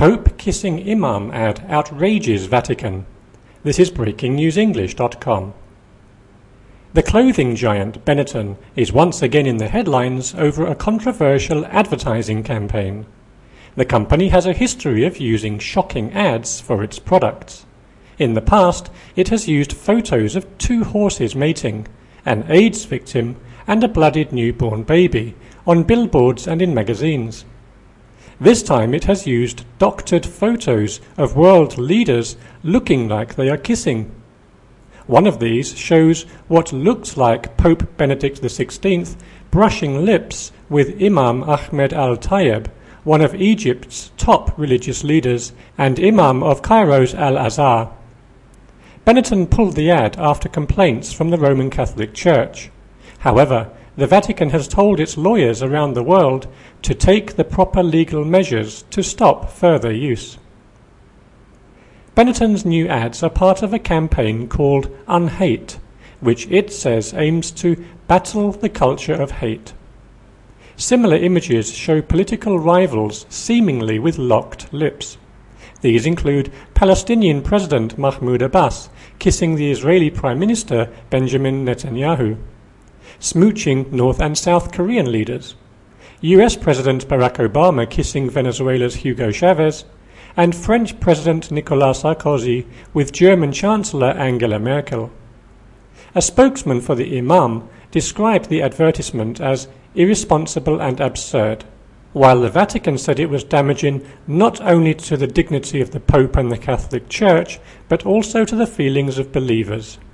Pope kissing Imam ad outrages Vatican. This is BreakingNewsEnglish.com. The clothing giant Benetton is once again in the headlines over a controversial advertising campaign. The company has a history of using shocking ads for its products. In the past, it has used photos of two horses mating, an AIDS victim, and a bloodied newborn baby on billboards and in magazines. This time it has used doctored photos of world leaders looking like they are kissing. One of these shows what looks like Pope Benedict XVI brushing lips with Imam Ahmed al-Tayeb, one of Egypt's top religious leaders and Imam of Cairo's Al-Azhar. Benetton pulled the ad after complaints from the Roman Catholic Church. However, the Vatican has told its lawyers around the world to take the proper legal measures to stop further use. Benetton's new ads are part of a campaign called Unhate, which it says aims to battle the culture of hate. Similar images show political rivals seemingly with locked lips. These include Palestinian President Mahmoud Abbas kissing the Israeli Prime Minister Benjamin Netanyahu, smooching North and South Korean leaders, US President Barack Obama kissing Venezuela's Hugo Chavez, and French President Nicolas Sarkozy with German Chancellor Angela Merkel. A spokesman for the Imam described the advertisement as irresponsible and absurd, while the Vatican said it was damaging not only to the dignity of the Pope and the Catholic Church, but also to the feelings of believers.